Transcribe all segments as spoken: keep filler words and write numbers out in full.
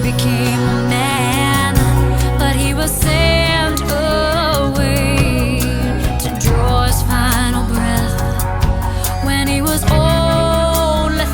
became a man, but he was sent away to draw his final breath when he was only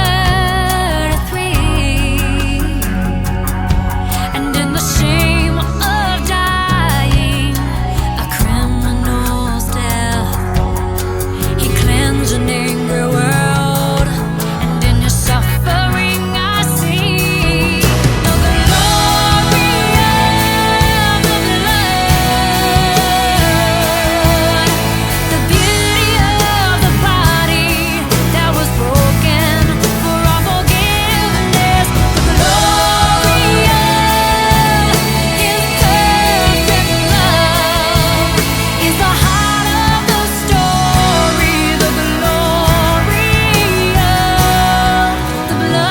thirty-three. And in the shame of dying a criminal's death, he cleansed an angry world, and in his suffering I see the glory of the blood, the beauty of the body that was broken for our forgiveness, the glory of his perfect love is the heart of the story, the glory of the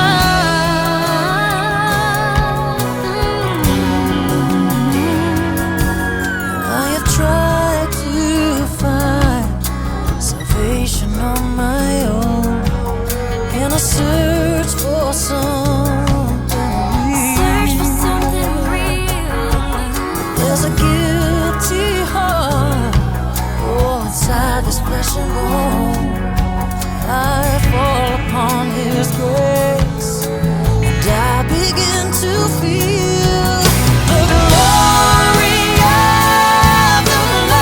blood. I have tried to find salvation on my own in a search for something Search for something real. There's a guilty heart, oh, inside this flesh and bone. I fall upon His grace, and I begin to feel the glory of the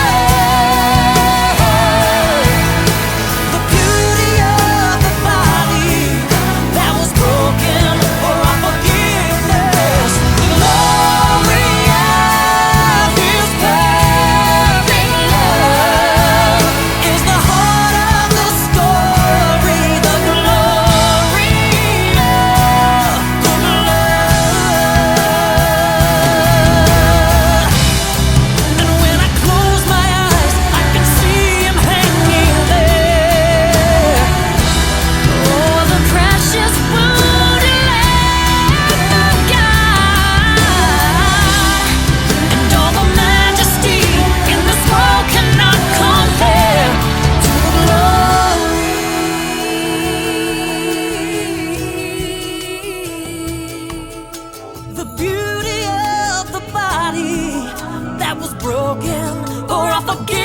Lord, the beauty of the body that was broken for our forgiveness, the glory of His perfect love is the heart of the story, the glory of the blood. And when I close my eyes, I can see Him hanging there. Oh, the precious wounded Lamb of God, and all the majesty in this world cannot compare to the glory, the beauty of the body that was broken for our forgiveness.